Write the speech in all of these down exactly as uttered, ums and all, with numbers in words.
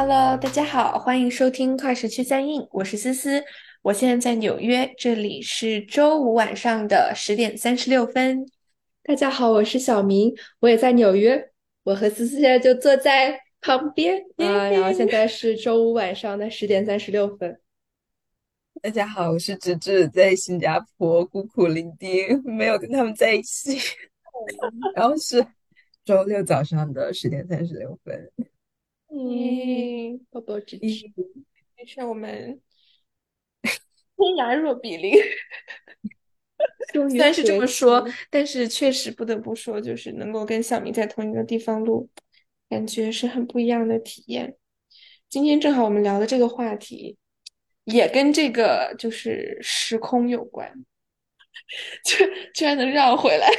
Hello，大家好，欢迎收听快时区三印，我是思思，我现在在纽约，这里是周五晚上的十点三十六分。 大家好，我是小明，我也在纽约。我和思思现在就坐在旁边啊，然后现耶！ 在是周五晚上的十点三十六分。 大家好，我是芝芝，在新加坡孤苦伶仃，没有跟他们在一起。然后是周六早上的十点三十六分。 嗯， 耶， 多多支持。 咦， 没事，我们天涯若比邻。 终于虽然是这合么说， 体。 但是确实不得不说，就是能够跟小明在同一个地方录，感觉是很不一样的体验。今天正好我们聊的这个话题，也跟这个就是时空有关，居居然能绕回来。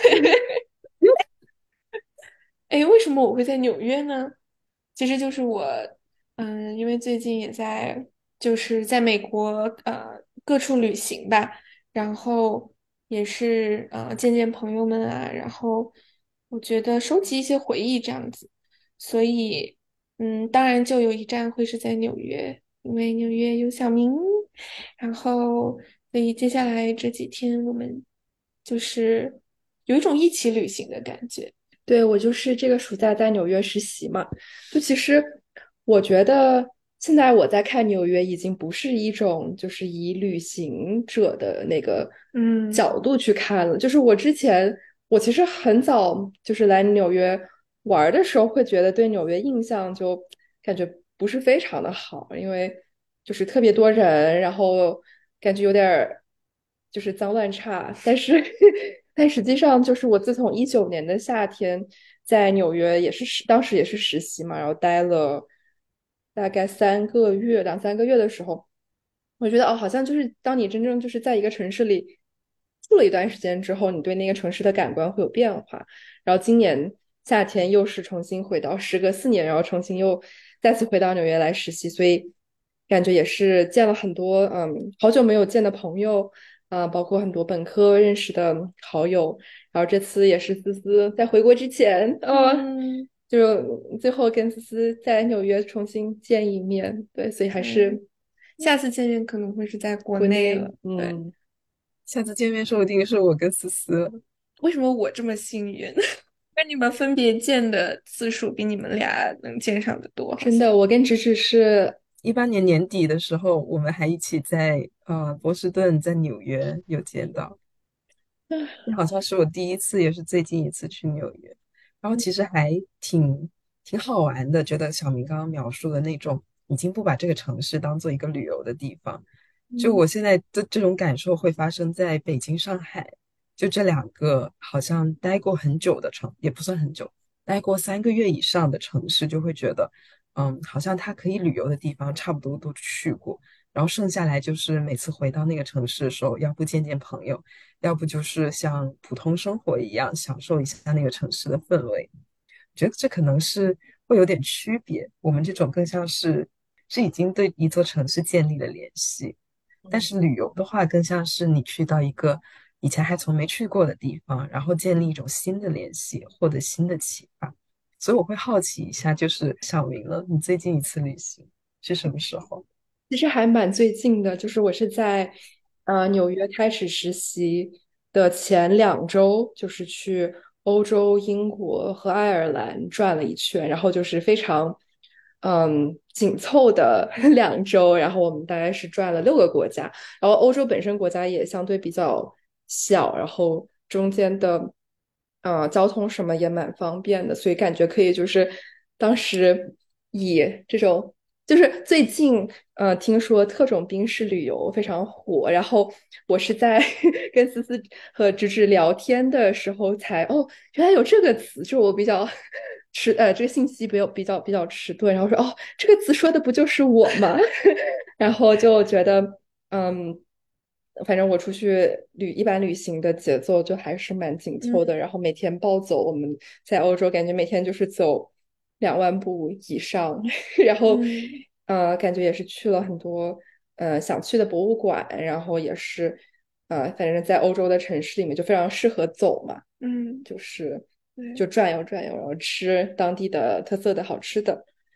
哎，为什么我会在纽约呢？其实就是我，嗯，因为最近也在就是在美国呃各处旅行吧，然后也是呃见见朋友们啊，然后我觉得收集一些回忆这样子，所以嗯，当然就有一站会是在纽约，因为纽约有小明，然后所以接下来这几天我们就是有一种一起旅行的感觉。 对，我就是这个暑假在纽约实习嘛。就其实我觉得现在我在看纽约，已经不是一种就是以旅行者的那个嗯。 角度去看了。就是我之前我其实很早就是来纽约玩儿的时候，会觉得对纽约印象就感觉不是非常的好，因为就是特别多人，然后感觉有点儿就是脏乱差。但是但实际上就是我自从一九年的夏天在纽约也是实当时也是实习嘛，然后待了大概三个月两三个月的时候，我觉得哦，好像就是当你真正就是在一个城市里住了一段时间之后，你对那个城市的感官会有变化。然后今年夏天又是重新回到，时隔四年，然后重新又再次回到纽约来实习，所以感觉也是见了很多嗯好久没有见的朋友啊、包括很多本科认识的好友。然后这次也是思思在回国之前，呃， 嗯， 就最后跟思思在纽约重新见一面，对，所以还对， 是下次见面可能会是在国国内了， 内了。对， 嗯。 下次见面说不定是我跟思思。 为什么我这么幸运？跟你们分别见的次数比你们俩能见上的多，好像。 真的，我跟直直是， 一八年年底的时候，我们还一起在呃波士顿，在纽约有见到。那好像是我第一次，也是最近一次去纽约。然后其实还挺挺好玩的，觉得小明刚刚描述的那种，已经不把这个城市当做一个旅游的地方。就嗯我现在的这种感受会发生在北京、上海，就这两个好像待过很久的城，也不算很久，待过三个月以上的城市，就会觉得，嗯，好像它可以旅游的地方差不多都去过。然后剩下来就是每次回到那个城市的时候，要不见见朋友，要不就是像普通生活一样享受一下那个城市的氛围。觉得这可能是会有点区别。我们这种更像是是已经对一座城市建立了联系，但是旅游的话，更像是你去到一个以前还从没去过的地方，然后建立一种新的联系，获得新的启发。所以我会好奇一下，就是小明了，你最近一次旅行是什么时候？ 其实还蛮最近的，就是我是在呃纽约开始实习的前两周，就是去欧洲、英国和爱尔兰转了一圈，然后就是非常嗯紧凑的两周，然后我们大概是转了六个国家，然后欧洲本身国家也相对比较小，然后中间的呃交通什么也蛮方便的，所以感觉可以就是当时以这种。就是最近，呃，听说特种兵式旅游非常火，然后我是在跟思思和直直聊天的时候才，哦，原来有这个词，就我比较迟，呃，这个信息比较比较比较迟钝，然后说，哦，这个词说的不就是我吗？然后就觉得，嗯，反正我出去旅一般旅行的节奏就还是蛮紧凑的， 嗯然后每天暴走，我们在欧洲感觉每天就是走两万步以上，然后嗯呃，感觉也是去了很多呃想去的博物馆，然后也是呃，反正在欧洲的城市里面就非常适合走嘛， 嗯， 就是就对， 转悠转悠，然后吃当地的特色的好吃的。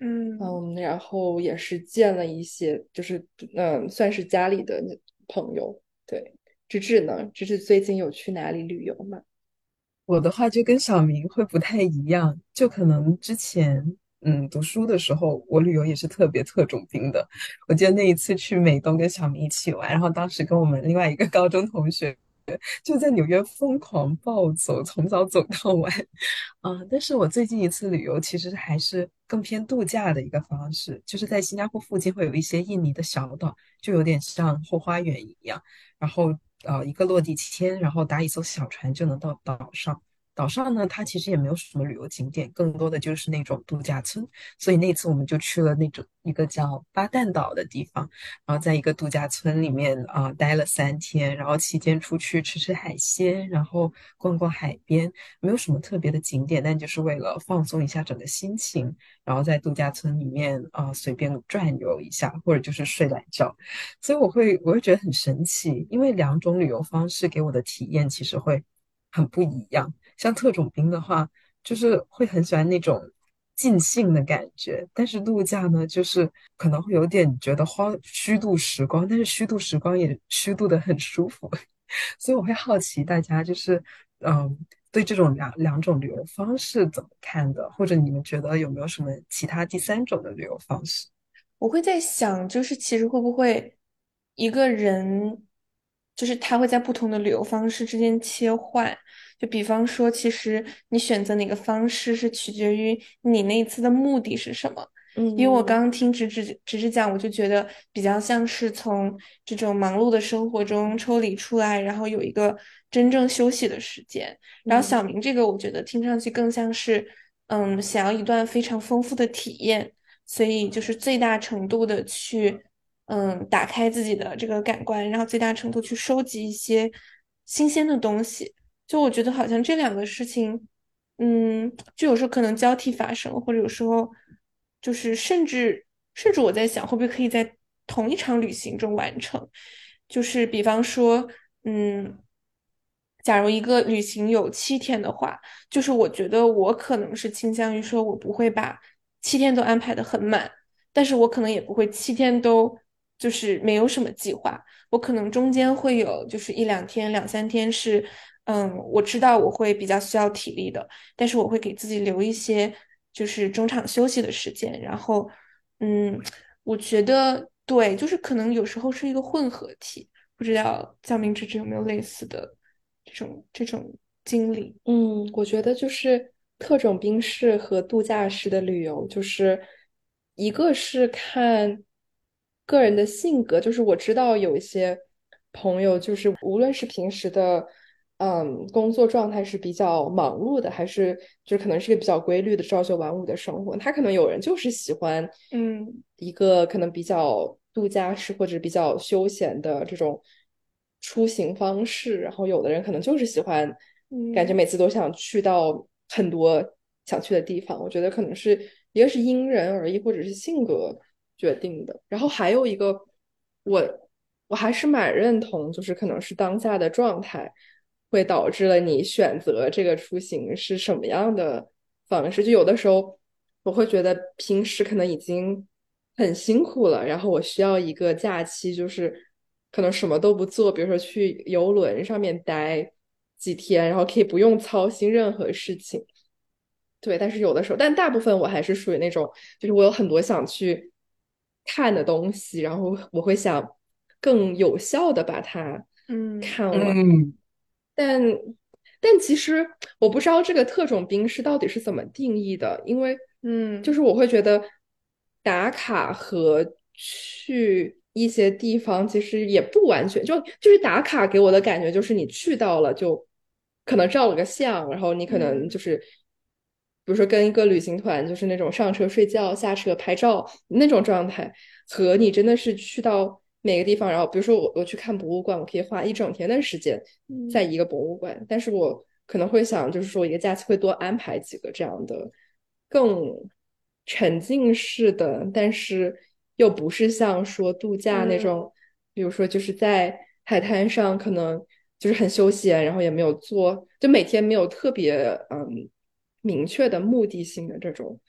嗯。 嗯，然后也是见了一些，就是嗯，算是家里的朋友。对，芝芝呢？芝芝最近有去哪里旅游吗？ 我的话就跟小明会不太一样，就可能之前嗯读书的时候，我旅游也是特别特种兵的。我记得那一次去美东跟小明一起玩，然后当时跟我们另外一个高中同学就在纽约疯狂暴走，从早走到晚。嗯，但是我最近一次旅游其实还是更偏度假的一个方式，就是在新加坡附近会有一些印尼的小岛，就有点像后花园一样。然后呃一个落地签，然后搭一艘小船就能到岛上。岛上呢，它其实也没有什么旅游景点，更多的就是那种度假村。所以那次我们就去了那种一个叫巴淡岛的地方，然后在一个度假村里面啊、呃待了三天，然后期间出去吃吃海鲜，然后逛逛海边，没有什么特别的景点，但就是为了放松一下整个心情，然后在度假村里面啊、呃随便转悠一下，或者就是睡懒觉。所以我会我会觉得很神奇，因为两种旅游方式给我的体验其实会很不一样。像特种兵的话，就是会很喜欢那种尽兴的感觉，但是度假呢，就是可能会有点觉得花虚度时光，但是虚度时光也虚度的很舒服。所以我会好奇大家就是嗯。对这种两两种旅游方式怎么看的？或者你们觉得有没有什么其他第三种的旅游方式？ 我会在想，就是其实会不会一个人，就是他会在不同的旅游方式之间切换。就比方说，其实你选择哪个方式是取决于你那一次的目的是什么。因为我刚嗯刚听直直直直讲，我就觉得比较像是从这种忙碌的生活中抽离出来，然后有一个真正休息的时间。然后嗯小明这个，我觉得听上去更像是，嗯，想要一段非常丰富的体验。所以就是最大程度的去，嗯，打开自己的这个感官，然后最大程度去收集一些新鲜的东西。就我觉得好像这两个事情，嗯，就有时候可能交替发生，或者有时候就是甚至甚至我在想，会不会可以在同一场旅行中完成？就是比方说，嗯，假如一个旅行有七天的话。就是我觉得我可能是倾向于说，我不会把七天都安排的很满，但是我可能也不会七天都就是没有什么计划，我可能中间会有就是一两天、两三天是，嗯，我知道我会比较需要体力的，但是我会给自己留一些就是中场休息的时间，然后，嗯，我觉得对，就是可能有时候是一个混合体，不知道教明之之有没有类似的这种这种经历。 嗯，我觉得就是特种兵式和度假式的旅游，就是一个是看个人的性格，就是我知道有一些朋友，就是无论是平时的嗯工作状态是比较忙碌的，还是就可能是一个比较规律的朝九晚五的生活，他可能有人就是喜欢嗯一个可能比较度假式或者比较休闲的这种出行方式，然后有的人可能就是喜欢感觉嗯每次都想去到很多想去的地方，我觉得可能是一个是因人而异，或者是性格决定的，然后还有一个我我还是蛮认同，就是可能是当下的状态会导致了你选择这个出行是什么样的方式。就有的时候我会觉得平时可能已经很辛苦了，然后我需要一个假期，就是可能什么都不做，比如说去游轮上面待几天，然后可以不用操心任何事情。对，但是有的时候，但大部分我还是属于那种，就是我有很多想去看的东西，然后我会想更有效的把它嗯看完。 嗯但但其实我不知道这个特种兵是到底是怎么定义的，因为就嗯是我会觉得打卡和去一些地方其实也不完全，就就是打卡给我的感觉就是你去到了就可能照了个相，然后你可能嗯就是比如说跟一个旅行团就是那种上车睡觉、下车拍照那种状态，和你真的是去到每个地方，然后比如说我我去看博物馆，我可以花一整天的时间在嗯一个博物馆，但是我可能会想，就是说一个假期会多安排几个这样的更沉浸式的，但是又不是像说度假那嗯种，比如说就是在海滩上可能就是很休闲，然后也没有做，就每天没有特别嗯明确的目的性的这种。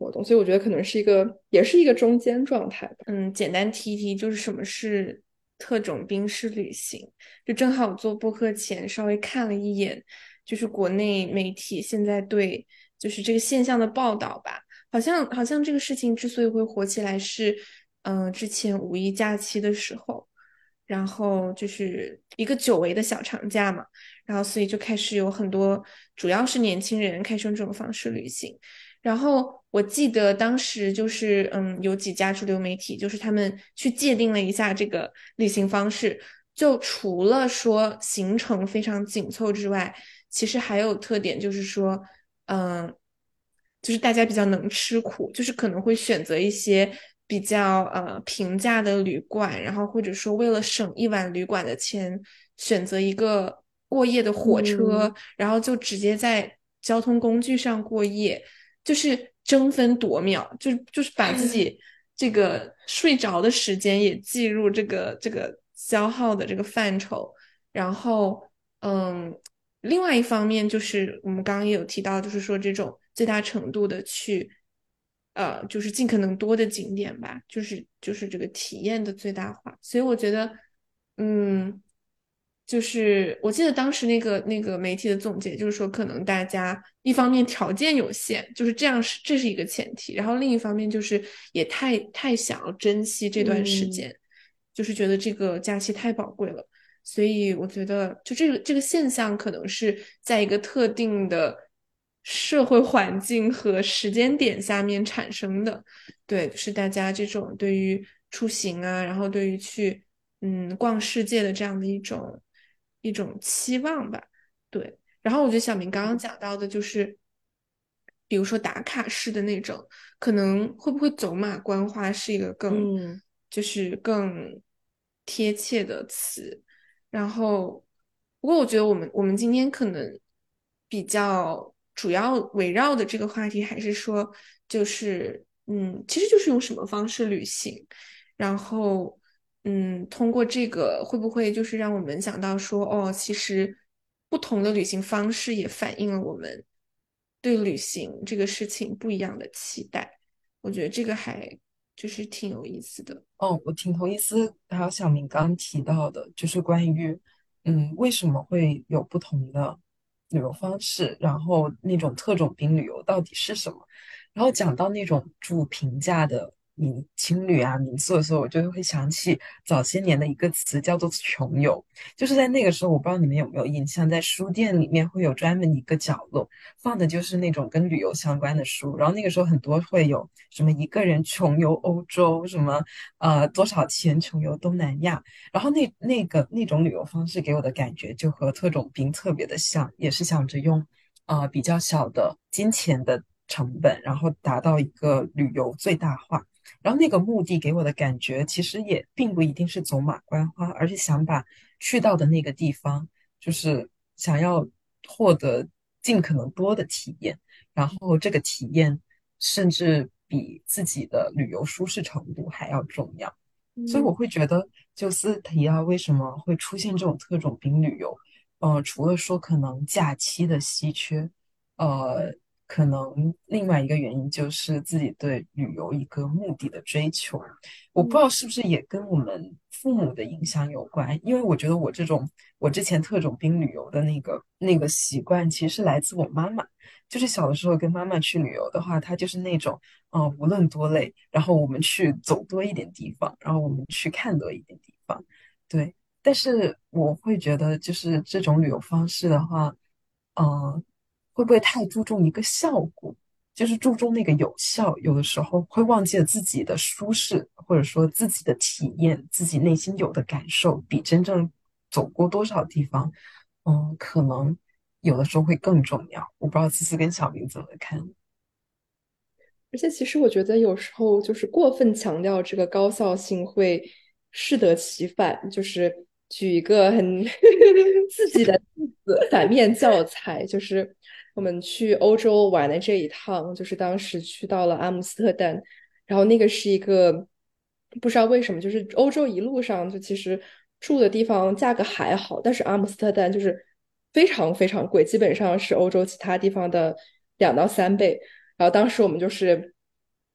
活动，所以我觉得可能是一个，也是一个中间状态吧。 嗯，简单提一提，就是什么是特种兵式旅行。就正好做播客前稍微看了一眼，就是国内媒体现在对就是这个现象的报道吧。好像好像这个事情之所以会火起来是，嗯、呃之前五一假期的时候，然后就是一个久违的小长假嘛，然后所以就开始有很多，主要是年轻人开始用这种方式旅行。然后我记得当时就是嗯，有几家主流媒体，就是他们去界定了一下这个旅行方式，就除了说行程非常紧凑之外，其实还有特点就是说，嗯，就是大家比较能吃苦，就是可能会选择一些比较呃平价的旅馆，然后或者说为了省一晚旅馆的钱，选择一个过夜的火车， 嗯， 然后就直接在交通工具上过夜。就是争分夺秒，就是就是把自己这个睡着的时间也计入这个这个消耗的这个范畴。然后，嗯，另外一方面就是我们刚刚也有提到，就是说这种最大程度的去，呃，就是尽可能多的景点吧，就是就是这个体验的最大化。所以我觉得，嗯。就是我记得当时那个那个媒体的总结，就是说可能大家一方面条件有限，就是这样是这是一个前提，然后另一方面就是也太太想要珍惜这段时嗯。 间，就是觉得这个假期太宝贵了，所以我觉得就这个这个现象可能是在一个特定的社会环境和时间点下面产生的，对，就是大家这种对于出行啊，然后对于去嗯逛世界的这样的一种。一种期望吧。对，然后我觉得小明刚刚讲到的就是，比如说打卡式的那种，可能会不会走马观花是一个更， 嗯就是更贴切的词。然后，不过我觉得我们我们今天可能比较主要围绕的这个话题，还是说，就是嗯，其实就是用什么方式旅行。然后，嗯，通过这个会不会就是让我们想到说，哦，其实不同的旅行方式也反映了我们对旅行这个事情不一样的期待。我觉得这个还就是挺有意思的。 哦，我挺同意思，还有小明刚刚提到的，就是关于，嗯，为什么会有不同的旅游方式，然后那种特种兵旅游到底是什么？然后讲到那种住平价的民青旅啊、民宿的时候，我就会想起早些年的一个词叫做穷游，就是在那个时候，我不知道你们有没有印象，在书店里面会有专门一个角落。放的就是那种跟旅游相关的书，然后那个时候很多会有什么一个人穷游欧洲，什么呃多少钱穷游东南亚，然后那那个那种旅游方式给我的感觉就和特种兵特别的像，也是想着用呃比较小的金钱的成本，然后达到一个旅游最大化。然后那个目的给我的感觉，其实也并不一定是走马观花，而是想把去到的那个地方，就是想要获得尽可能多的体验，然后这个体验甚至比自己的旅游舒适程度还要重要。所以我嗯会觉得，就斯提亚为什么会出现这种特种兵旅游？呃，除了说可能假期的稀缺，呃，可能另外一个原因就是自己对旅游一个目的的追求。我不知嗯道是不是也跟我们父母的影响有关，因为我觉得我这种我之前特种兵旅游的那个那个习惯，其实是来自我妈妈。就是小的时候跟妈妈去旅游的话，她就是那种，嗯、无论多累，然后我们去走多一点地方，然后我们去看多一点地方，对。但是我会觉得，就是这种旅游方式的话，嗯、会不会太注重一个效果？就是注重那个有效，有的时候会忘记了自己的舒适，或者说自己的体验，自己内心有的感受，比真正走过多少地方，嗯，可能有的时候会更重要。我不知道思思跟小明怎么看。 而且其实我觉得有时候就是过分强调这个高效性会适得其反。就是举一个很自己的例子，反面教材，就是我们去欧洲玩的这一趟，就是当时去到了阿姆斯特丹，然后那个是一个不知道为什么，就是欧洲一路上就其实住的地方价格还好，但是阿姆斯特丹就是非常非常贵，基本上是欧洲其他地方的两到三倍。然后当时我们就是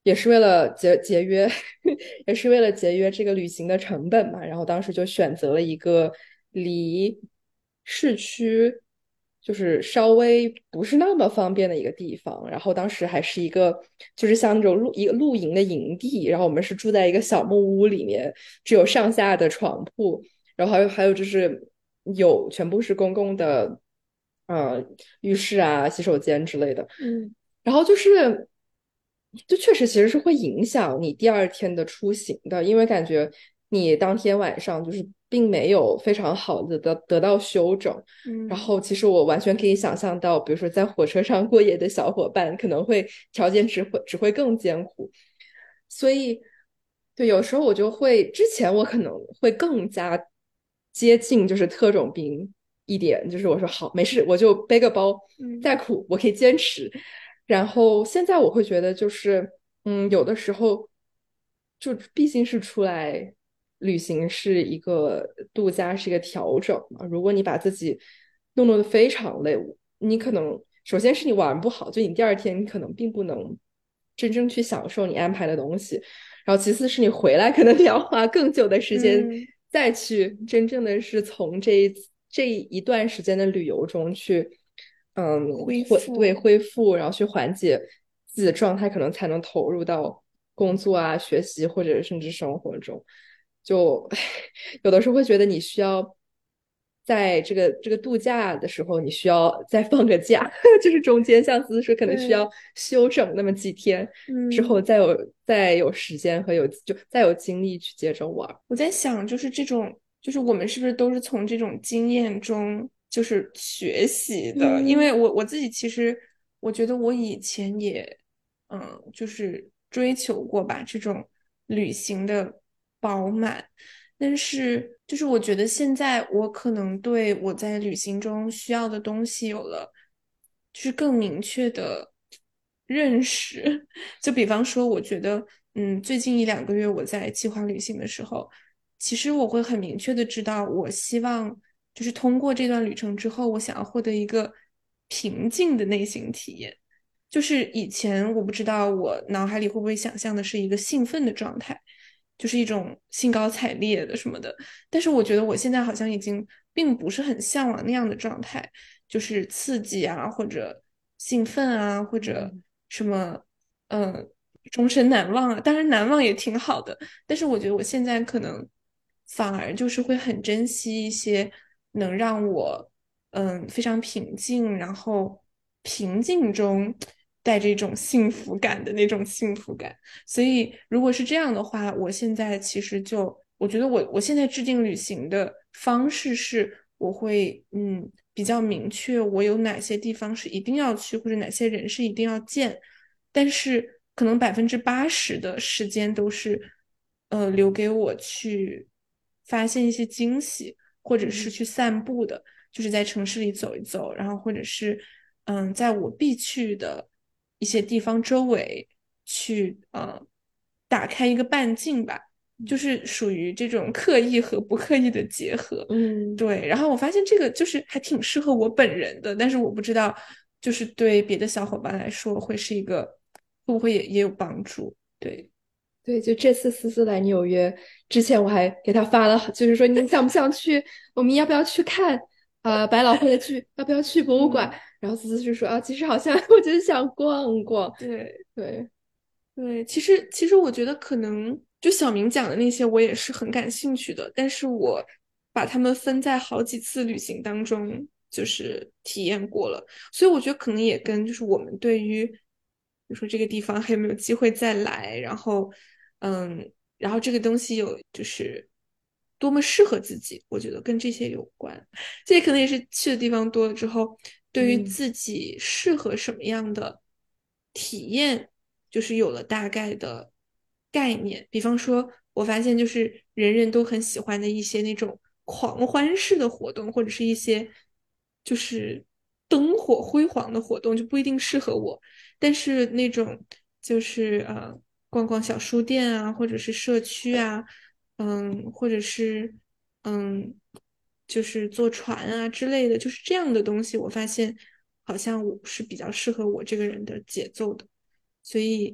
也是为了节节约，也是为了节约这个旅行的成本嘛。然后当时就选择了一个离市区就是稍微不是那么方便的一个地方。然后当时还是一个就是像那种露一个露营的营地，然后我们是住在一个小木屋里面，只有上下的床铺，然后还有还有就是有全部是公共的，呃，浴室啊、洗手间之类的。 嗯然后就是，就确实其实是会影响你第二天的出行的，因为感觉你当天晚上就是并没有非常好的得得到休整。然嗯后其实我完全可以想象到，比如说在火车上过夜的小伙伴，可能会条件只会只会更艰苦。所以，对，有时候我就会，之前我可能会更加接近就是特种兵一点，就是我说好，没事，我就背个包， 嗯再苦我可以坚持。然后现在我会觉得就是，嗯，有的时候就毕竟是出来旅行是一个度假，是一个调整嘛。如果你把自己弄弄得非常累，你可能首先是你玩不好，就你第二天你可能并不能真正去享受你安排的东西。然后其次是你回来可能你要花更久的时间嗯， 再去真正的是从这一这一段时间的旅游中去，嗯， 恢恢对复。 恢复，然后去缓解自己的状态，可能才能投入到工作啊、学习或者甚至生活中。就有的时候会觉得你需要在这个这个度假的时候，你需要再放个假，就是中间像思思说，可能需对， 要休整那么几天，之后嗯。 再有再有时间和有就再有精力去接着玩。 我在想，就是这种，就是我们是不是都是从这种经验中就是学习的？因嗯为我我自己其实，我觉得我以前也，嗯，就是追求过吧这种旅行的饱满，但是就是我觉得现在我可能对我在旅行中需要的东西有了，就是更明确的认识。就比方说，我觉得，嗯，最近一两个月我在计划旅行的时候，其实我会很明确的知道，我希望就是通过这段旅程之后，我想要获得一个平静的内心体验。就是以前我不知道我脑海里会不会想象的是一个兴奋的状态，就是一种兴高采烈的什么的。但是我觉得我现在好像已经并不是很向往那样的状态，就是刺激啊，或者兴奋啊，或者什么，嗯，终身难忘啊。当然难忘也挺好的，但是我觉得我现在可能反而就是会很珍惜一些能让我嗯非常平静，然后平静中带着一种幸福感的那种幸福感。所以如果是这样的话，我现在其实就我觉得我我现在制定旅行的方式是，我会嗯比较明确我有哪些地方是一定要去，或者哪些人是一定要见。但是可能百分之八十的时间都是，呃，留给我去发现一些惊喜，或者是去散步的，就是在城市里走一走，然后或者是，嗯，在我必去的一些地方周围去，呃，打开一个半径吧，就是属于这种刻意和不刻意的结合。 嗯。 对，然后我发现这个就是还挺适合我本人的，但是我不知道，就是对别的小伙伴来说会是一个，会不会也也有帮助？对， 对，就这次思思来纽约之前，我还给他发了，就是说你想不想去？我们要不要去看啊、呃百老汇的剧？要不要去博物馆？ 嗯， 然后思思就说啊，其实好像我就是想逛逛。 对对， 对，其实其实我觉得可能就小明讲的那些，我也是很感兴趣的，但是我把它们分在好几次旅行当中，就是体验过了，所以我觉得可能也跟就是我们对于，比如说这个地方还有没有机会再来，然后嗯，然后这个东西有就是多么适合自己，我觉得跟这些有关。这可能也是去的地方多了之后，对于嗯自己适合什么样的体验，就是有了大概的概念。比方说，我发现就是人人都很喜欢的一些那种狂欢式的活动，或者是一些就是灯火辉煌的活动，就不一定适合我。但是那种就是呃，逛逛小书店啊，或者是社区啊，嗯，或者是嗯，就是坐船啊之类的，就是这样的东西，我发现好像我是比较适合我这个人的节奏的，所以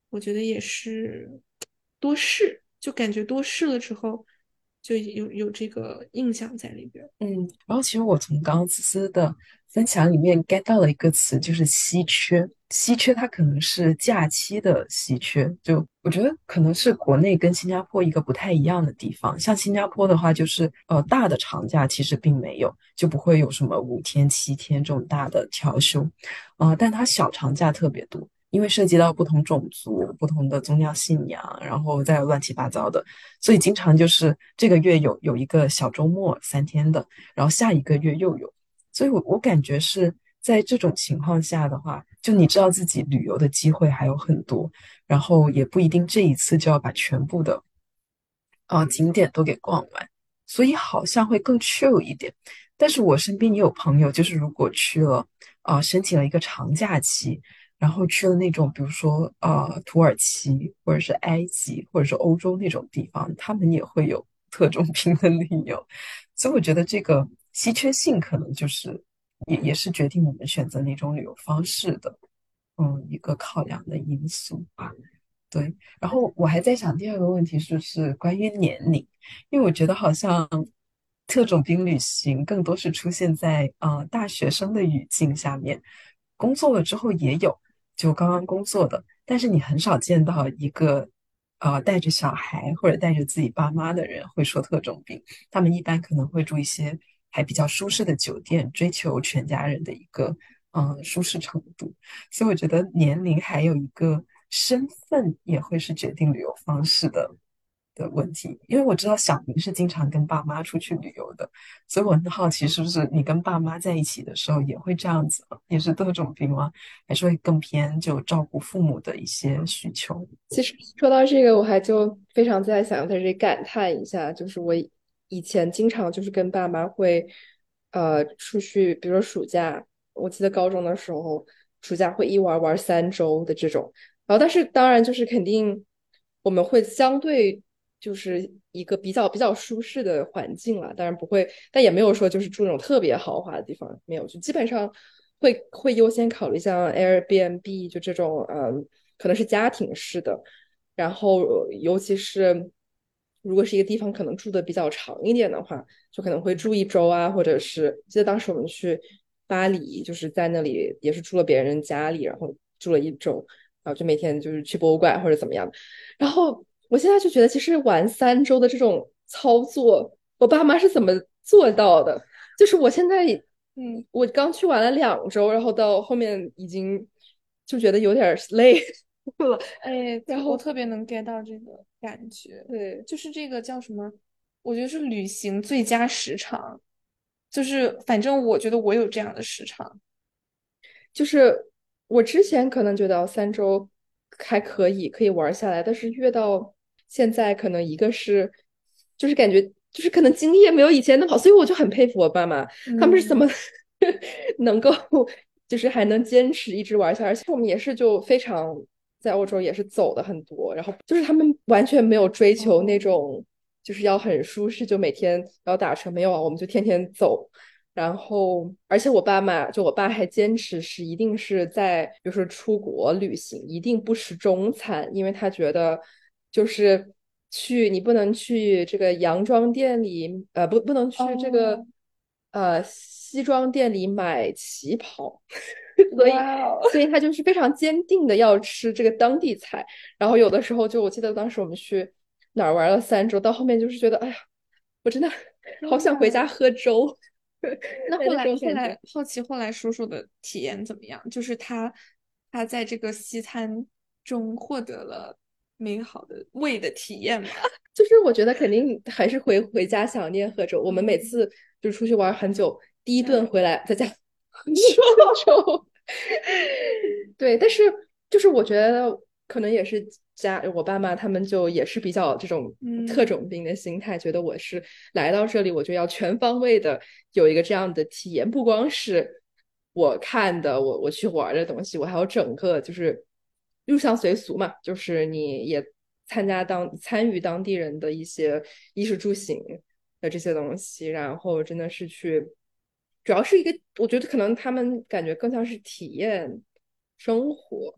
我觉得也是多试，就感觉多试了之后，就有有这个印象在里边儿。 嗯，然后其实我从刚刚思思的分享里面 get 到了一个词，就是稀缺。稀缺它可能是假期的稀缺，就我觉得可能是国内跟新加坡一个不太一样的地方。像新加坡的话，就是呃大的长假其实并没有，就不会有什么五天、七天这种大的调休，呃，但它小长假特别多。因为涉及到不同种族、不同的宗教信仰，然后再乱七八糟的，所以经常就是这个月有有一个小周末三天的，然后下一个月又有，所以我我感觉是在这种情况下的话，就你知道自己旅游的机会还有很多，然后也不一定这一次就要把全部的啊、景点都给逛完，所以好像会更 chill 一点。但是我身边也有朋友，就是如果去了啊、申请了一个长假期，然后去了那种比如说呃土耳其或者是埃及或者是欧洲那种地方，他们也会有特种兵的理由。所以我觉得这个稀缺性可能就是也也是决定我们选择哪种旅游方式的，嗯，一个考量的因素吧。对，然后我还在想第二个问题是是关于年龄，因为我觉得好像特种兵旅行更多是出现在呃大学生的语境下面，工作了之后也有，就刚刚工作的，但是你很少见到一个呃带着小孩或者带着自己爸妈的人会说特种兵，他们一般可能会住一些还比较舒适的酒店，追求全家人的一个嗯、呃舒适程度。所以我觉得年龄还有一个身份也会是决定旅游方式的的问题。因为我知道小明是经常跟爸妈出去旅游的，所以我很好奇，是不是你跟爸妈在一起的时候也会这样子吗？也是特种兵吗？还是会更偏就照顾父母的一些需求？ 其实说到这个，我还就非常在想在这里感叹一下，就是我以前经常就是跟爸妈会，呃，出去，比如说暑假，我记得高中的时候，暑假会一玩玩三周的这种。然后，但是当然就是肯定我们会相对就是一个比较比较舒适的环境了，当然不会，但也没有说就是住那种特别豪华的地方，没有，就基本上会会优先考虑像 Airbnb 就这种，嗯。可能是家庭式的，然后呃尤其是如果是一个地方可能住的比较长一点的话，就可能会住一周啊，或者是记得当时我们去巴黎，就是在那里也是住了别人家里，然后住了一周，然后就每天就是去博物馆或者怎么样。然后我现在就觉得，其实玩三周的这种操作，我爸妈是怎么做到的？就是我现在，嗯，我刚去玩了两周，然后到后面已经就觉得有点儿累了。 哎， 然后我特别能 get 到这个感觉， 对， 就是这个叫什么？我觉得是旅行最佳时长，就是反正我觉得我有这样的时长。 就是我之前可能觉得三周还可以，可以玩下来，但是越到现在，可能一个是就是感觉就是可能精力也没有以前那么好，所以我就很佩服我爸妈，他们是怎么嗯， 能够就是还能坚持一直玩下来，而且我们也是就非常在欧洲也是走的很多，然后就是他们完全没有追求那哦， 种就是要很舒适，就每天要打车，没有啊，我们就天天走。然后，而且我爸妈就我爸还坚持是一定是在，比如说出国旅行，一定不吃中餐，因为他觉得就是去你不能去这个洋装店里，呃，不不能去这个哦， 呃西装店里买旗袍，所以哇哦， 所以他就是非常坚定的要吃这个当地菜。然后有的时候就我记得当时我们去哪儿玩了三周，到后面就是觉得，哎呀，我真的好想回家天呐， 喝粥。 那后有这来后来种感觉。 好奇后来叔叔的体验怎么样？就是他他在这个西餐中获得了美好的胃的体验吗？ 就是我觉得肯定还是回回家想念喝粥。我们每次就出去玩很久，第一顿回来在家喝粥。对，但是就是我觉得可能也是家我爸妈他们就也是比较这种特嗯， 种兵的心态，觉得我是来到这里我就要全方位的有一个这样的体验，不光是我看的我我去玩的东西，我还有整个就是入乡随俗嘛，就是你也参加当参与当地人的一些衣食住行的这些东西，然后真的是去。主要是一个，我觉得可能他们感觉更像是体验生活，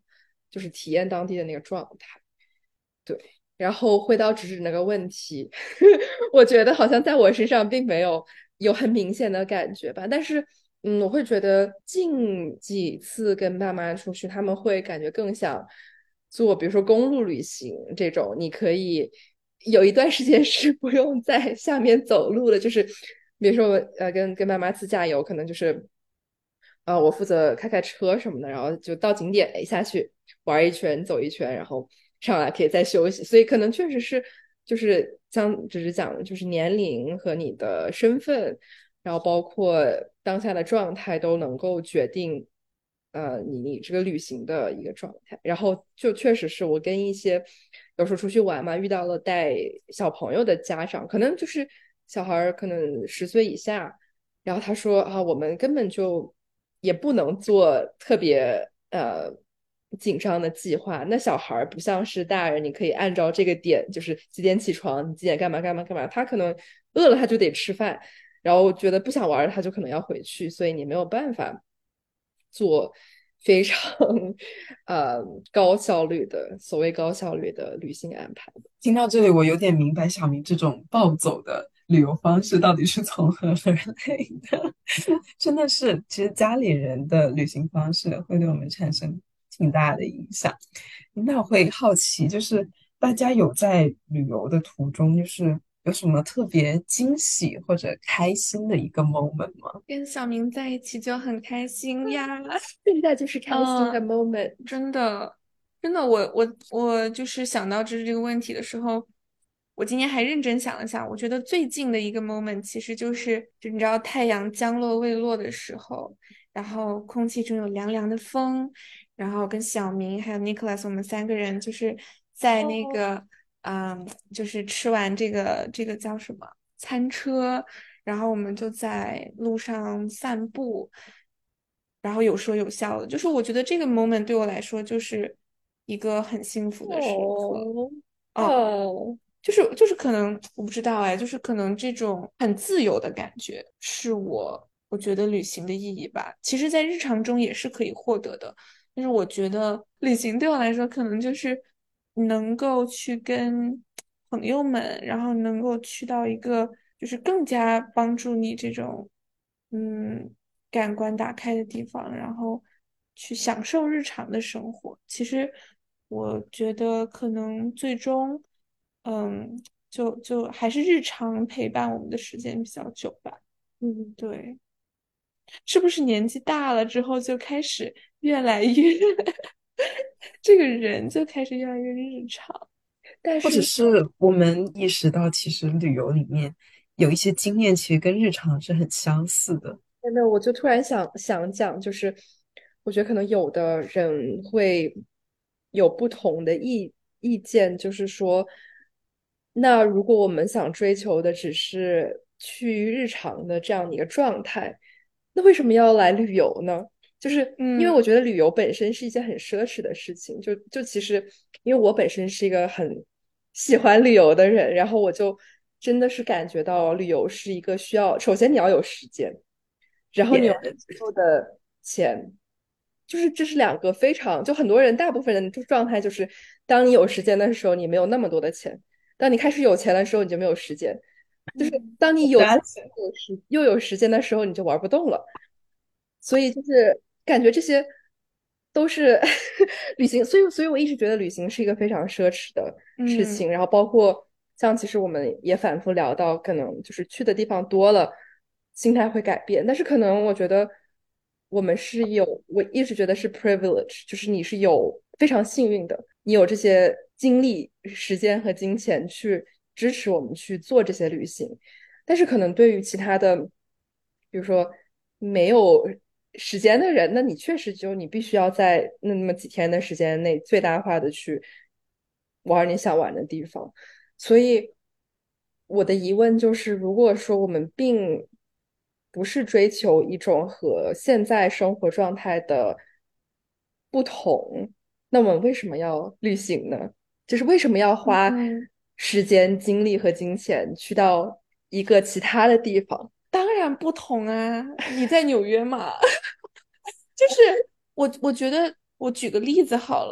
就是体验当地的那个状态。对，然后回到纸纸那个问题，我觉得好像在我身上并没有有很明显的感觉吧，但是，嗯，我会觉得近几次跟爸妈出去，他们会感觉更想做，比如说公路旅行这种，你可以有一段时间是不用在下面走路的，就是比如说呃跟跟妈妈自驾游，可能就是。呃，我负责开开车什么的，然后就到景点下去玩一圈、走一圈，然后上来可以再休息。所以可能确实是，就是像只是讲的，就是年龄和你的身份，然后包括当下的状态都能够决定，呃，你你这个旅行的一个状态。然后就确实是我跟一些有时候出去玩嘛，遇到了带小朋友的家长，可能就是小孩儿可能十岁以下。然后他说啊，我们根本就也不能做特别呃紧张的计划。那小孩儿不像是大人，你可以按照这个点，就是几点起床，你几点干嘛干嘛干嘛。他可能饿了他就得吃饭，然后觉得不想玩他就可能要回去，所以你没有办法做非常呃高效率的所谓高效率的旅行安排。 听到这里，我有点明白小明这种暴走的旅游方式到底是从何而来的。真的是，其实家里人的旅行方式会对我们产生挺大的影响。那我会好奇，就是大家有在旅游的途中，就是有什么特别惊喜或者开心的一个 moment 吗？ 跟小明在一起就很开心呀。 现在就是开心的嗯， moment。 真的，真的，我我我就是想到这这个问题的时候，我今天还认真想了想，我觉得最近的一个 moment 其实就是，就你知道太阳将落未落的时候，然后空气中有凉凉的风，然后跟小明还有 Nicholas 我们三个人就是在那哦个，嗯，就是吃完这个这个叫什么餐车，然后我们就在路上散步。然后有说有笑的，就是我觉得这个 moment 对我来说就是一个很幸福的时刻。 哦嗯， 哦， 就是就是可能我不知道哎，就是可能这种很自由的感觉是我我觉得旅行的意义吧。其实，在日常中也是可以获得的，但是我觉得旅行对我来说，可能就是能够去跟朋友们，然后能够去到一个就是更加帮助你这种嗯感官打开的地方，然后去享受日常的生活。其实我觉得可能最终。嗯，就就还是日常陪伴我们的时间比较久吧。 嗯， 对，是不是年纪大了之后就开始越来越这个人就开始越来越日常？ 但是或者是我们意识到，其实旅游里面有一些经验，其实跟日常是很相似的。 没有，我就突然想想讲，就是我觉得可能有的人会有不同的意意见，就是说，那如果我们想追求的只是去日常的这样的一个状态，那为什么要来旅游呢？就是因为我嗯觉得旅游本身是一件很奢侈的事情，就就其实因为我本身是一个很喜欢旅游的人，然后我就真的是感觉到旅游是一个需要，首先你要有时间。然后你有也足够的钱，就是这是两个非常，就很多人大部分人就状态就是，当你有时间的时候，你没有那么多的钱；当你开始有钱的时候，你就没有时间。就是嗯当你有钱搭起来。 又有时又有时间的时候，你就玩不动了。所以就是感觉这些都是旅行，所以所以我一直觉得旅行是一个非常奢侈的事情。 嗯然后包括像其实我们也反复聊到，可能就是去的地方多了，心态会改变。但是可能我觉得我们是有，我一直觉得是 privilege，就是你是有非常幸运的，你有这些精力、时间和金钱去支持我们去做这些旅行。但是可能对于其他的，比如说没有时间的人，那你确实就你必须要在那么几天的时间内最大化的去玩你想玩的地方。所以我的疑问就是，如果说我们并不是追求一种和现在生活状态的不同，那我们为什么要旅行呢？就是为什么要花嗯， 时间、精力和金钱去到一个其他的地方？ 当然不同啊！你在纽约嘛？就是我我觉得我举个例子好了。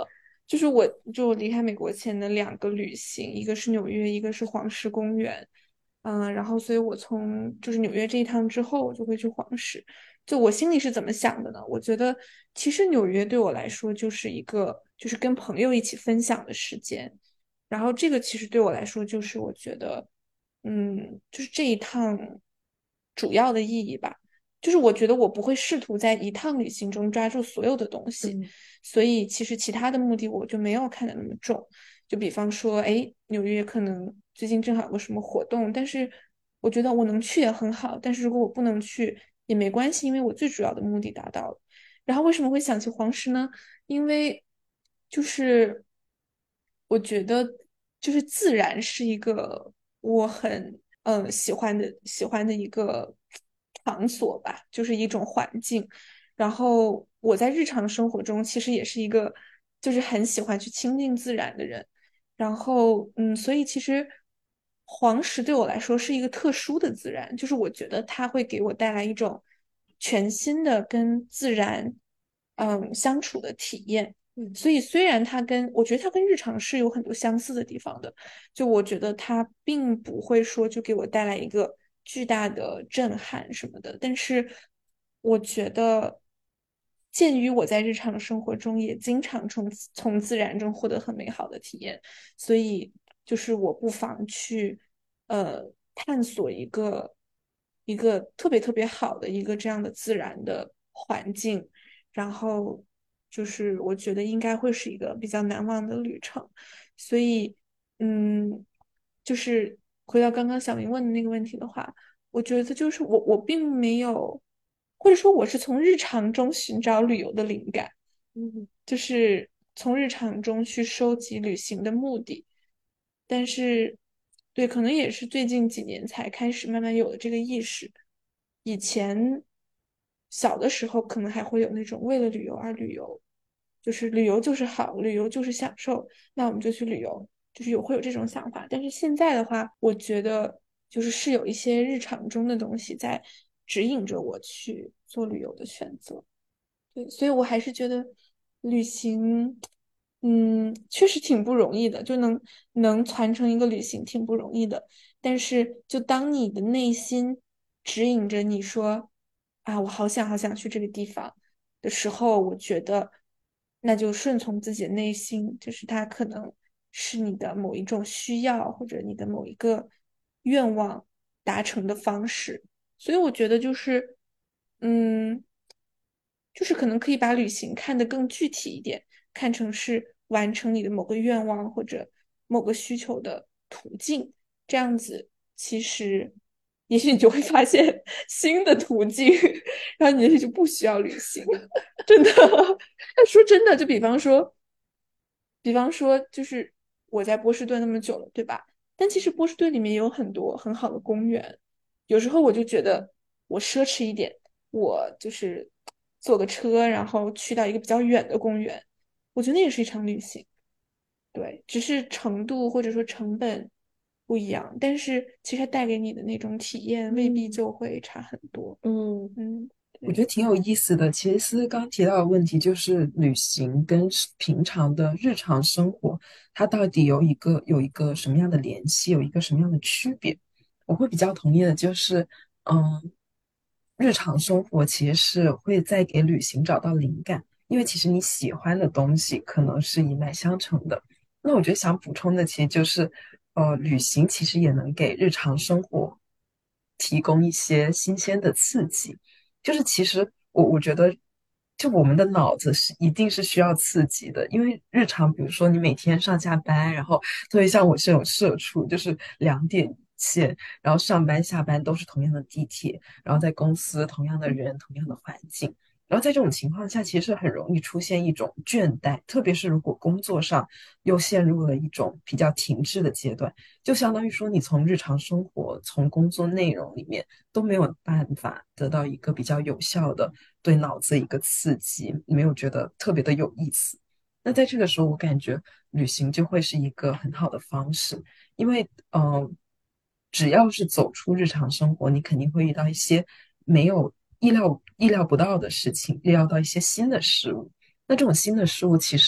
就是我就离开美国前的两个旅行，一个是纽约，一个是黄石公园。嗯，然后所以我从就是纽约这一趟之后，我就会去黄石。就我心里是怎么想的呢？我觉得其实纽约对我来说就是一个就是跟朋友一起分享的时间，然后这个其实对我来说就是我觉得，嗯，就是这一趟主要的意义吧。就是我觉得我不会试图在一趟旅行中抓住所有的东西， 嗯所以其实其他的目的我就没有看得那么重。就比方说，哎，纽约可能最近正好有个什么活动，但是我觉得我能去也很好，但是如果我不能去也没关系，因为我最主要的目的达到了。然后为什么会想起黄石呢？因为就是我觉得就是自然是一个我很呃喜欢的喜欢的一个场所吧，就是一种环境。然后我在日常生活中其实也是一个就是很喜欢去亲近自然的人。然后嗯，所以其实黄石对我来说是一个特殊的自然，就是我觉得它会给我带来一种全新的跟自然嗯相处的体验。 嗯所以虽然它跟我觉得它跟日常是有很多相似的地方的，就我觉得它并不会说就给我带来一个巨大的震撼什么的，但是我觉得，鉴于我在日常生活中也经常从从自然中获得很美好的体验，所以就是我不妨去呃探索一个一个特别特别好的一个这样的自然的环境。然后就是我觉得应该会是一个比较难忘的旅程。所以，嗯，就是回到刚刚小明问的那个问题的话，我觉得就是我我并没有，或者说我是从日常中寻找旅游的灵感， 嗯就是从日常中去收集旅行的目的。但是，对，可能也是最近几年才开始慢慢有了这个意识。以前小的时候可能还会有那种为了旅游而旅游，就是旅游就是好，旅游就是享受，那我们就去旅游，就是有会有这种想法。但是现在的话，我觉得就是是有一些日常中的东西在指引着我去做旅游的选择。对，所以我还是觉得旅行，嗯，确实挺不容易的，就能能传承一个旅行挺不容易的。但是，就当你的内心指引着你说，啊，我好想好想去这个地方的时候，我觉得那就顺从自己的内心，就是它可能是你的某一种需要，或者你的某一个愿望达成的方式。所以我觉得就是，嗯，就是可能可以把旅行看得更具体一点，看成是完成你的某个愿望或者某个需求的途径。这样子，其实也许你就会发现新的途径，然后你也许就不需要旅行。真的。那说真的，就比方说，比方说，就是我在波士顿那么久了，对吧？但其实波士顿里面有很多很好的公园，有时候我就觉得我奢侈一点，我就是坐个车，然后去到一个比较远的公园，我觉得那也是一场旅行。对，只是程度或者说成本不一样，但是其实它带给你的那种体验未必嗯就会差很多。 嗯嗯，对。 我觉得挺有意思的。其实思思刚提到的问题就是旅行跟是平常的日常生活，它到底有一个有一个什么样的联系，有一个什么样的区别？我会比较同意的就是，嗯，日常生活其实是会在给旅行找到灵感，因为其实你喜欢的东西可能是一脉相承的。那我觉得想补充的其实就是，呃，旅行其实也能给日常生活提供一些新鲜的刺激。就是其实我我觉得，就我们的脑子是一定是需要刺激的，因为日常比如说你每天上下班，然后特别像我这种社畜，就是两点一线，然后上班下班都是同样的地铁，然后在公司同样的人、同样的环境。然后在这种情况下，其实很容易出现一种倦怠，特别是如果工作上又陷入了一种比较停滞的阶段，就相当于说你从日常生活、从工作内容里面都没有办法得到一个比较有效的对脑子一个刺激，没有觉得特别的有意思。那在这个时候，我感觉旅行就会是一个很好的方式，因为嗯、呃只要是走出日常生活，你肯定会遇到一些没有意料意料不到的事情，意料到一些新的事物。那这种新的事物，其实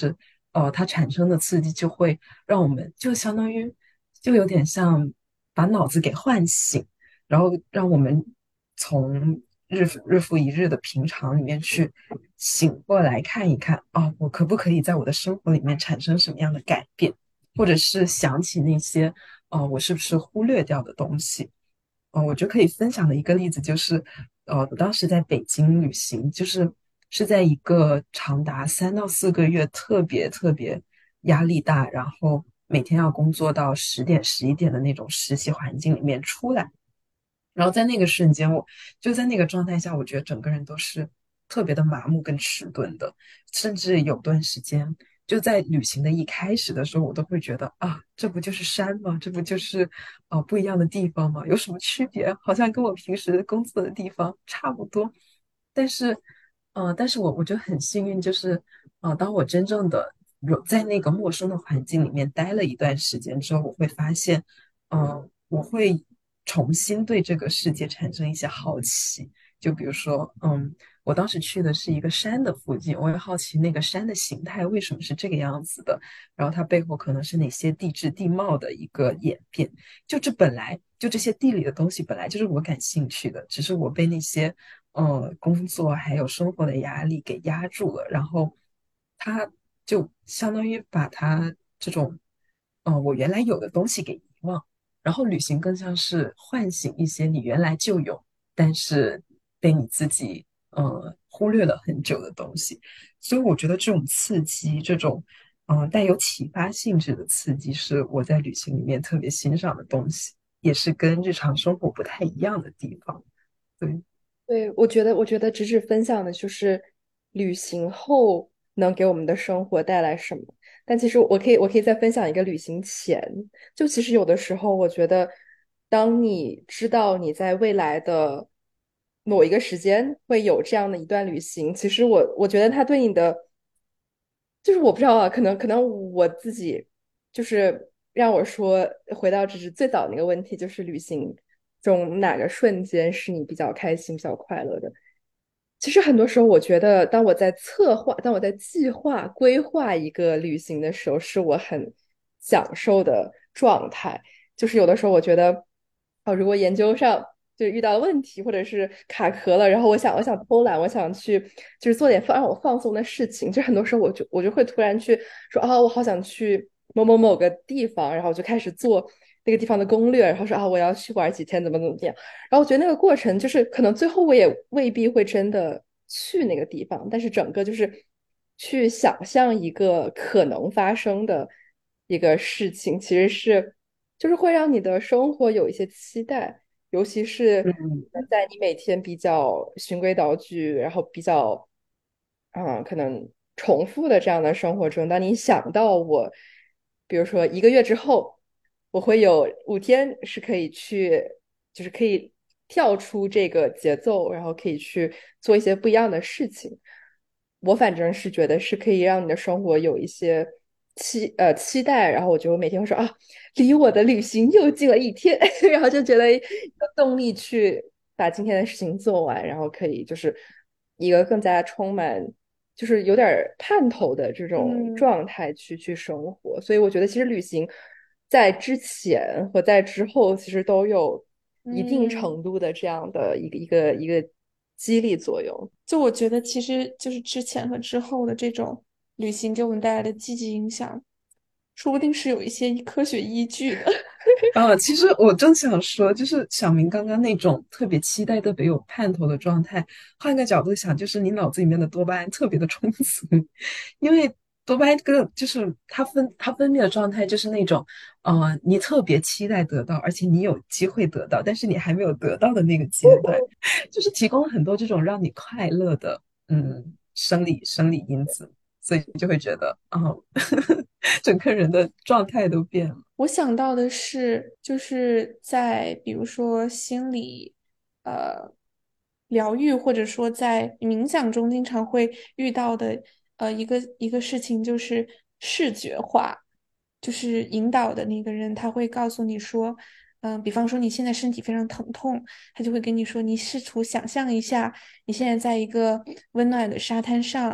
呃，它产生的刺激就会让我们就相当于就有点像把脑子给唤醒，然后让我们从日复日复一日的平常里面去醒过来看一看，啊，我可不可以在我的生活里面产生什么样的改变，或者是想起那些，呃，我是不是忽略掉的东西。呃，我就可以分享的一个例子就是，呃，我当时在北京旅行，就是是在一个长达三到四个月特别特别压力大，然后每天要工作到十点十一点的那种实习环境里面出来。然后在那个瞬间，我就在那个状态下，我觉得整个人都是特别的麻木跟迟钝的，甚至有段时间就在旅行的一开始的时候，我都会觉得啊，这不就是山吗？这不就是呃不一样的地方吗？有什么区别？好像跟我平时工作的地方差不多。但是，呃，但是我我觉得很幸运，就是呃，当我真正的有在那个陌生的环境里面待了一段时间之后，我会发现。嗯，我会重新对这个世界产生一些好奇。就比如说，嗯，我当时去的是一个山的附近，我也好奇那个山的形态为什么是这个样子的，然后它背后可能是哪些地质地貌的一个演变。就这本来就这些地理的东西本来就是我感兴趣的，只是我被那些呃工作还有生活的压力给压住了，然后它就相当于把它这种。呃，我原来有的东西给遗忘，然后旅行更像是唤醒一些你原来就有，但是被你自己呃忽略了很久的东西。所以我觉得这种刺激，这种嗯、呃带有启发性质的刺激，是我在旅行里面特别欣赏的东西，也是跟日常生活不太一样的地方。对。 对，我觉得，我觉得直指分享的就是旅行后能给我们的生活带来什么。但其实我可以，我可以再分享一个旅行前。就其实有的时候，我觉得，当你知道你在未来的某一个时间会有这样的一段旅行，其实我我觉得它对你的，就是我不知道啊，可能可能我自己就是让我说回到只是最早那个问题，就是旅行中哪个瞬间是你比较开心、比较快乐的？其实很多时候，我觉得当我在策划、当我在计划、规划一个旅行的时候，是我很享受的状态。就是有的时候，我觉得，哦，如果研究上就遇到问题，或者是卡壳了，然后我想，我想偷懒，我想去就是做点放让我放松的事情。就很多时候，我就我就会突然去说，啊、我好想去某某某个地方，然后我就开始做那个地方的攻略，然后说啊，我要去玩几天，怎么怎么样。然后我觉得那个过程就是可能最后我也未必会真的去那个地方，但是整个就是去想象一个可能发生的一个事情，其实是就是会让你的生活有一些期待，尤其是嗯在你每天比较循规蹈矩，然后比较嗯可能重复的这样的生活中，当你想到我，比如说一个月之后。我会有五天是可以去，就是可以跳出这个节奏，然后可以去做一些不一样的事情。我反正是觉得是可以让你的生活有一些期呃期待，然后我就每天会说啊，离我的旅行又近了一天，然后就觉得有动力去把今天的事情做完，然后可以就是一个更加充满。就是有点儿盼头的这种嗯状态去去生活，所以我觉得其实旅行在之前和在之后其实都有一定嗯。 程度的这样的一个一个一个激励作用。 就我觉得，其实就是之前和之后的这种旅行给我们带来的积极影响，说不定是有一些科学依据的。 啊，其实我正想说，就是小明刚刚那种特别期待、特别有盼头的状态，换个角度想，就是你脑子里面的多巴胺特别的充足，因为多巴胺个就是它分它分泌的状态就是那种，呃，你特别期待得到，而且你有机会得到，但是你还没有得到的那个阶段，就是提供了很多这种让你快乐的，嗯，生理生理因子，所以就会觉得，哦，整个人的状态都变了。 我想到的是，就是在比如说心理呃疗愈，或者说在冥想中经常会遇到的呃一个一个事情，就是视觉化，就是引导的那个人他会告诉你说，嗯、比方说你现在身体非常疼痛，他就会跟你说，你试图想象一下，你现在在一个温暖的沙滩上。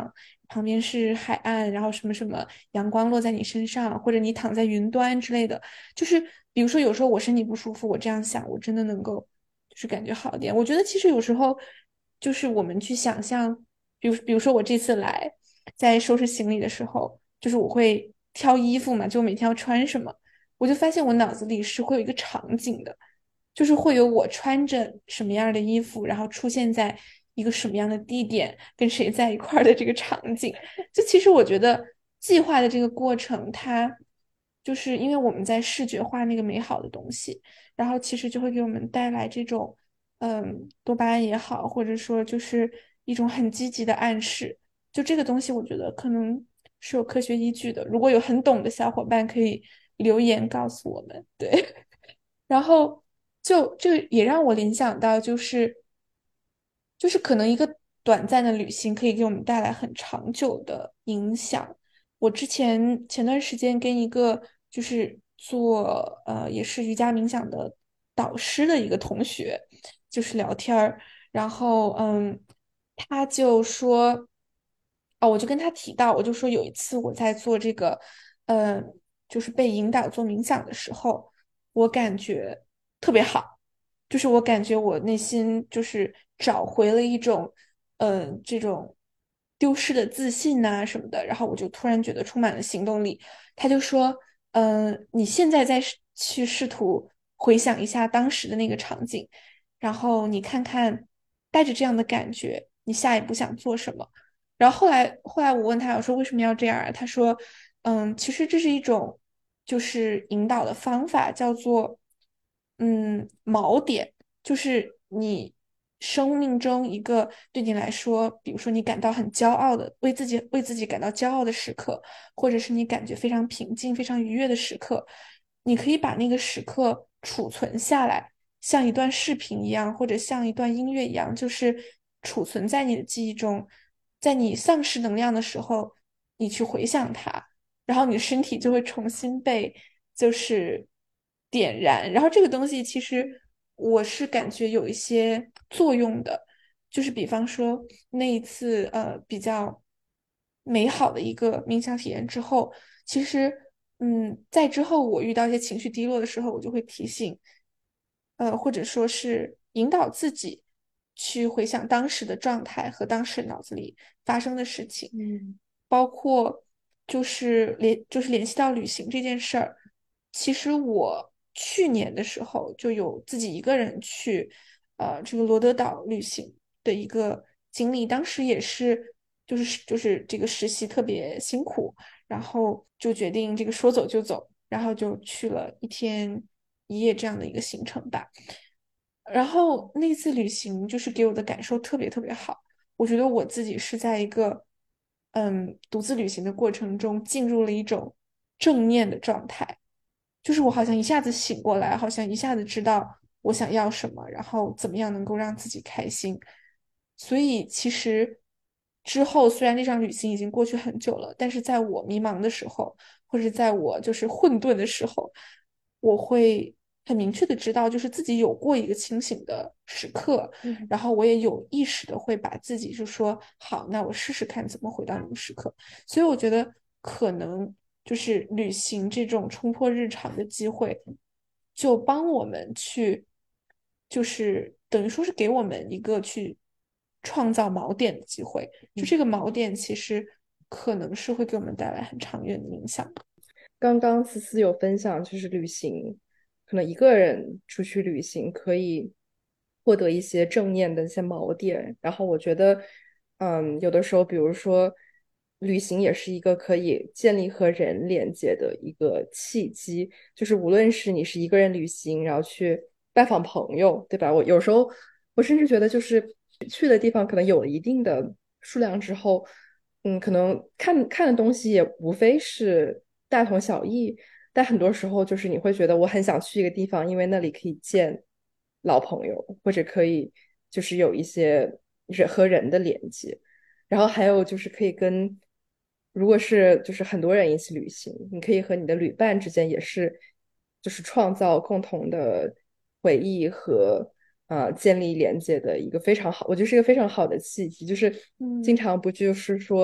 旁边是海岸，然后什么什么阳光落在你身上，或者你躺在云端之类的。就是比如说有时候我身体不舒服，我这样想，我真的能够就是感觉好一点。我觉得其实有时候就是我们去想象，比如比如说我这次来在收拾行李的时候，就是我会挑衣服嘛，就我每天要穿什么，我就发现我脑子里是会有一个场景的。就是会有我穿着什么样的衣服，然后出现在一个什么样的地点，跟谁在一块儿的这个场景。就其实我觉得计划的这个过程，它就是因为我们在视觉化那个美好的东西，然后其实就会给我们带来这种嗯多巴胺也好，或者说就是一种很积极的暗示。就这个东西，我觉得可能是有科学依据的。如果有很懂的小伙伴，可以留言告诉我们。对。然后就这个也让我联想到，就是就是可能一个短暂的旅行可以给我们带来很长久的影响。我之前前段时间跟一个就是做呃也是瑜伽冥想的导师的一个同学就是聊天儿，然后嗯，他就说，哦，我就跟他提到，我就说有一次我在做这个，呃，就是被引导做冥想的时候。我感觉特别好，就是我感觉我内心就是找回了一种，呃，这种丢失的自信呐、什么的，然后我就突然觉得充满了行动力。他就说，嗯、你现在再试去试图回想一下当时的那个场景，然后你看看带着这样的感觉，你下一步想做什么？然后后来，后来我问他，我说为什么要这样啊？他说，嗯，其实这是一种就是引导的方法，叫做嗯锚点，就是你生命中一个对你来说，比如说你感到很骄傲的，为自己为自己感到骄傲的时刻，或者是你感觉非常平静、非常愉悦的时刻，你可以把那个时刻储存下来。像一段视频一样，或者像一段音乐一样，就是储存在你的记忆中，在你丧失能量的时候，你去回想它，然后你的身体就会重新被就是点燃。然后这个东西其实我是感觉有一些作用的，就是比方说那一次呃比较美好的一个冥想体验之后，其实嗯在之后我遇到一些情绪低落的时候，我就会提醒。呃，或者说是引导自己去回想当时的状态和当时脑子里发生的事情， 嗯包括就是联就是联系到旅行这件事儿。其实我去年的时候就有自己一个人去呃这个罗德岛旅行的一个经历，当时也是就是就是这个实习特别辛苦，然后就决定这个说走就走，然后就去了一天一夜这样的一个行程吧。然后那次旅行就是给我的感受特别特别好，我觉得我自己是在一个嗯独自旅行的过程中进入了一种正念的状态，就是我好像一下子醒过来，好像一下子知道我想要什么，然后怎么样能够让自己开心。所以其实之后虽然那场旅行已经过去很久了，但是在我迷茫的时候，或者在我就是混沌的时候，我会很明确的知道，就是自己有过一个清醒的时刻， 嗯。 然后我也有意识的会把自己就说好，那我试试看怎么回到那个时刻。所以我觉得可能就是旅行这种冲破日常的机会，就帮我们去，就是等于说是给我们一个去创造锚点的机会。就这个锚点其实可能是会给我们带来很长远的影响的。 刚刚思思有分享，就是旅行，可能一个人出去旅行可以获得一些正念的一些锚点。然后我觉得，嗯，有的时候，比如说旅行也是一个可以建立和人连接的一个契机。就是无论是你是一个人旅行，然后去拜访朋友，对吧？我有时候我甚至觉得，就是去的地方可能有了一定的数量之后。嗯，可能看看的东西也无非是大同小异，但很多时候就是你会觉得我很想去一个地方，因为那里可以见老朋友，或者可以就是有一些人和人的连接，然后还有就是可以跟，如果是就是很多人一起旅行，你可以和你的旅伴之间也是就是创造共同的回忆和呃建立连接的一个非常好，我觉得是一个非常好的契机。就是经嗯常不就是说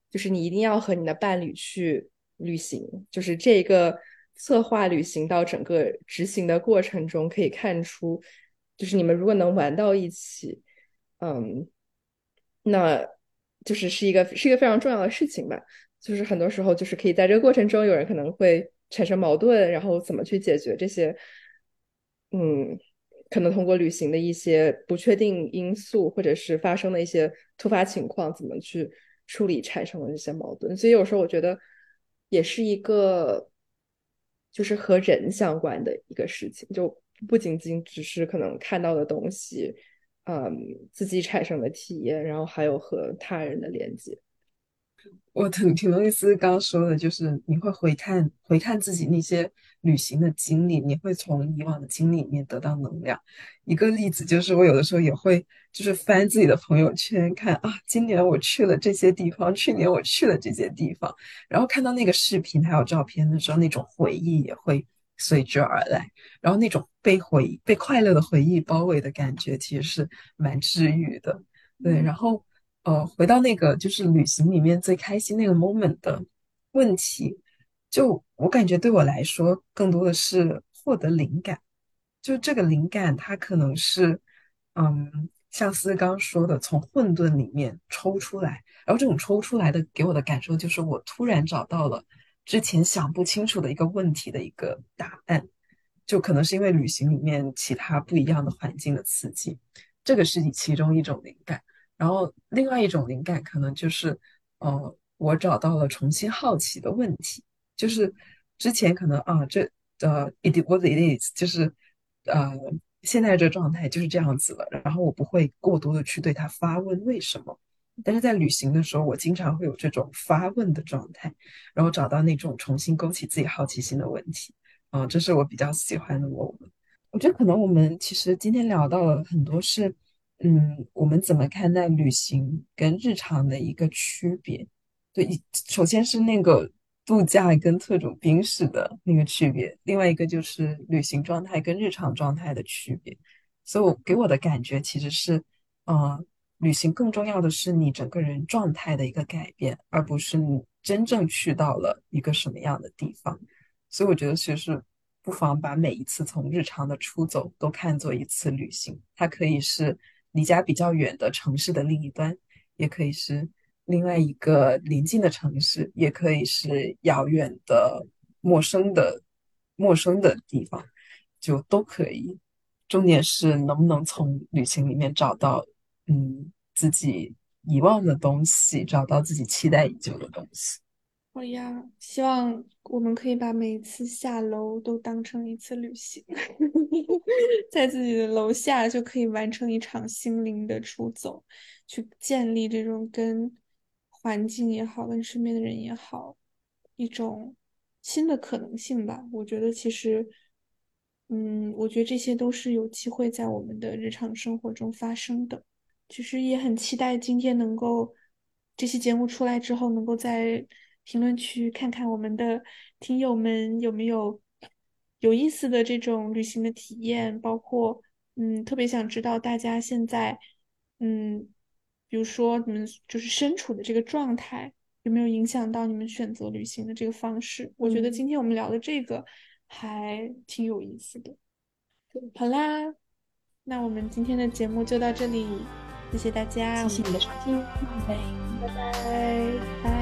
就是你一定要和你的伴侣去旅行，就是这个策划旅行到整个执行的过程中，可以看出，就是你们如果能玩到一起，嗯，那就是是一个是一个非常重要的事情吧。就是很多时候，就是可以在这个过程中，有人可能会产生矛盾，然后怎么去解决这些，嗯，可能通过旅行的一些不确定因素，或者是发生的一些突发情况，怎么去处理产生的这些矛盾。所以有时候我觉得也是一个就是和人相关的一个事情，就不仅仅只是可能看到的东西，嗯，自己产生的体验，然后还有和他人的连接。 我挺挺同意思刚刚说的，就是你会回看回看自己那些旅行的经历，你会从以往的经历里面得到能量。一个例子就是我有的时候也会就是翻自己的朋友圈看啊，今年我去了这些地方，去年我去了这些地方，然后看到那个视频还有照片的时候，那种回忆也会随之而来，然后那种被回被快乐的回忆包围的感觉，其实是蛮治愈的。对，然后呃，回到那个就是旅行里面最开心那个 moment 的问题，就我感觉对我来说，更多的是获得灵感。就这个灵感，它可能是，嗯，像思刚说的，从混沌里面抽出来，然后这种抽出来的给我的感受就是，我突然找到了之前想不清楚的一个问题的一个答案，就可能是因为旅行里面其他不一样的环境的刺激，这个是其中一种灵感。然后另外一种灵感可能就是，呃，我找到了重新好奇的问题，就是之前可能啊，这呃，it what it is，就是呃，现在这状态就是这样子了，然后我不会过多的去对它发问为什么。但是在旅行的时候，我经常会有这种发问的状态，然后找到那种重新勾起自己好奇心的问题，啊、这是我比较喜欢的我。我觉得可能我们其实今天聊到了很多是，嗯，我们怎么看待旅行跟日常的一个区别。对，一首先是那个度假跟特种兵式的那个区别，另外一个就是旅行状态跟日常状态的区别。所以我给我的感觉其实是，呃，旅行更重要的是你整个人状态的一个改变，而不是你真正去到了一个什么样的地方。所以我觉得其实不妨把每一次从日常的出走都看作一次旅行，它可以是离家比较远的城市的另一端，也可以是另外一个邻近的城市，也可以是遥远的陌生的陌生的地方，就都可以。重点是能不能从旅行里面找到嗯自己遗忘的东西，找到自己期待已久的东西。 好呀，希望我们可以把每一次下楼都当成一次旅行，在自己的楼下就可以完成一场心灵的出走，去建立这种跟环境也好，跟身边的人也好，一种新的可能性吧。我觉得其实，嗯，我觉得这些都是有机会在我们的日常生活中发生的。其实也很期待今天能够这期节目出来之后，能够在评论区看看我们的听友们有没有有意思的这种旅行的体验，包括嗯，特别想知道大家现在嗯，比如说你们就是身处的这个状态，有没有影响到你们选择旅行的这个方式？我觉得嗯， 今天我们聊的这个还挺有意思的。好啦，那我们今天的节目就到这里，谢谢大家，我们谢谢你的收听，拜拜。 拜拜。